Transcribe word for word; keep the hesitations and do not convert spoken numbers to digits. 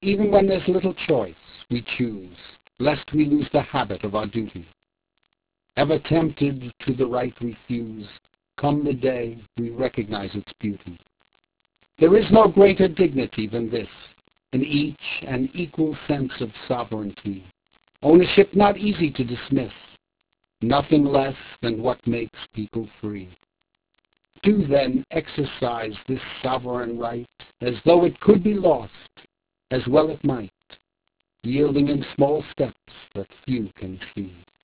Even when there's little choice, we choose, lest we lose the habit of our duty. Ever tempted to the right refuse, come the day we recognize its beauty. There is no greater dignity than this, in each an equal sense of sovereignty, ownership not easy to dismiss, nothing less than what makes people free. Do then exercise this sovereign right, as though it could be lost, as well it might, yielding in small steps that few can see.